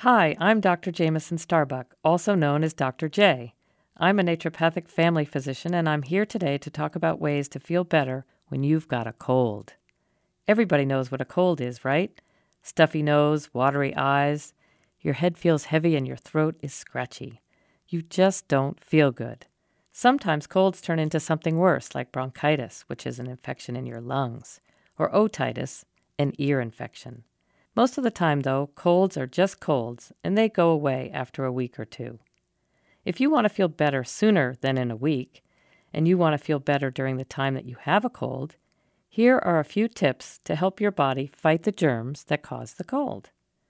Hi, I'm Dr. Jameson Starbuck, also known as Dr. J. I'm a naturopathic family physician, and I'm here today to talk about ways to feel better when you've got a cold. Everybody knows what a cold is, right? Stuffy nose, watery eyes, your head feels heavy and your throat is scratchy. You just don't feel good. Sometimes colds turn into something worse, like bronchitis, which is an infection in your lungs, or otitis, an ear infection. Most of the time, though, colds are just colds, and they go away after a week or two. If you want to feel better sooner than in a week, and you want to feel better during the time that you have a cold, here are a few tips to help your body fight the germs that cause the cold.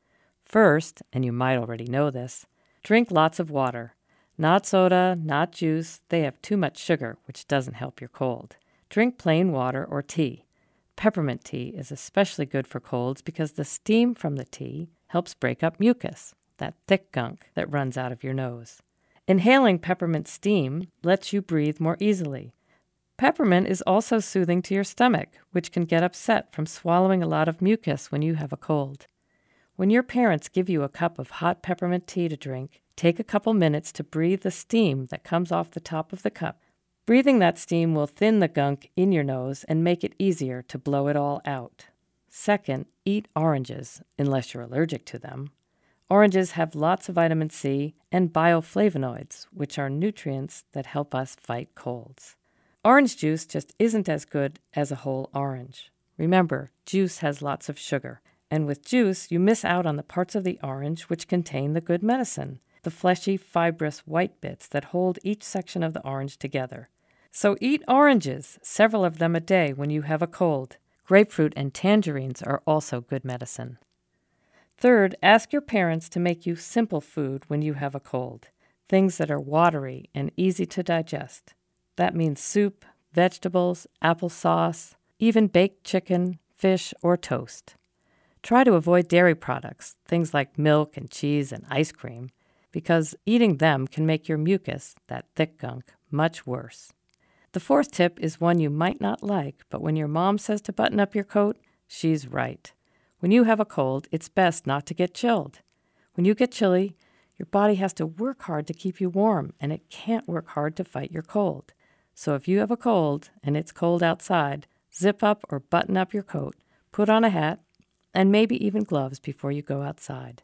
First, and you might already know this, drink lots of water. Not soda, not juice. They have too much sugar, which doesn't help your cold. Drink plain water or tea. Peppermint tea is especially good for colds because the steam from the tea helps break up mucus, that thick gunk that runs out of your nose. Inhaling peppermint steam lets you breathe more easily. Peppermint is also soothing to your stomach, which can get upset from swallowing a lot of mucus when you have a cold. When your parents give you a cup of hot peppermint tea to drink, take a couple minutes to breathe the steam that comes off the top of the cup. Breathing that steam will thin the gunk in your nose and make it easier to blow it all out. Second, eat oranges, unless you're allergic to them. Oranges have lots of vitamin C and bioflavonoids, which are nutrients that help us fight colds. Orange juice just isn't as good as a whole orange. Remember, juice has lots of sugar, and with juice, you miss out on the parts of the orange which contain the good medicine, the fleshy, fibrous white bits that hold each section of the orange together. So eat oranges, several of them a day when you have a cold. Grapefruit and tangerines are also good medicine. Third, ask your parents to make you simple food when you have a cold, things that are watery and easy to digest. That means soup, vegetables, applesauce, even baked chicken, fish, or toast. Try to avoid dairy products, things like milk and cheese and ice cream, because eating them can make your mucus, that thick gunk, much worse. The fourth tip is one you might not like, but when your mom says to button up your coat, she's right. When you have a cold, it's best not to get chilled. When you get chilly, your body has to work hard to keep you warm, and it can't work hard to fight your cold. So if you have a cold and it's cold outside, zip up or button up your coat, put on a hat, and maybe even gloves before you go outside.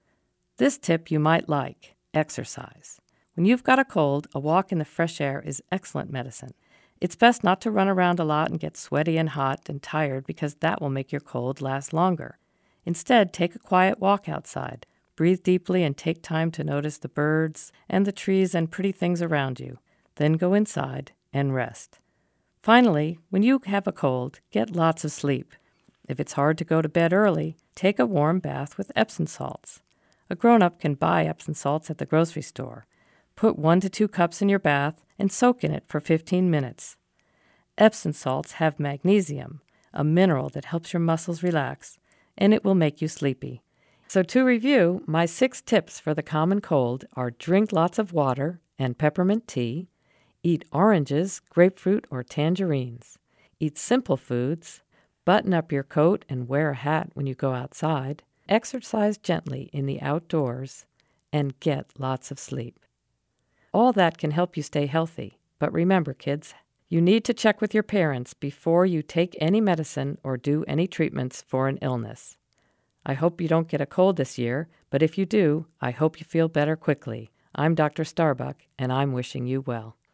This tip you might like: exercise. When you've got a cold, a walk in the fresh air is excellent medicine. It's best not to run around a lot and get sweaty and hot and tired because that will make your cold last longer. Instead, take a quiet walk outside. Breathe deeply and take time to notice the birds and the trees and pretty things around you. Then go inside and rest. Finally, when you have a cold, get lots of sleep. If it's hard to go to bed early, take a warm bath with Epsom salts. A grown-up can buy Epsom salts at the grocery store. Put 1 to 2 cups in your bath and soak in it for 15 minutes. Epsom salts have magnesium, a mineral that helps your muscles relax, and it will make you sleepy. So to review, my 6 tips for the common cold are: drink lots of water and peppermint tea, eat oranges, grapefruit, or tangerines, eat simple foods, button up your coat and wear a hat when you go outside, exercise gently in the outdoors, and get lots of sleep. All that can help you stay healthy. But remember, kids, you need to check with your parents before you take any medicine or do any treatments for an illness. I hope you don't get a cold this year, but if you do, I hope you feel better quickly. I'm Dr. Starbuck, and I'm wishing you well.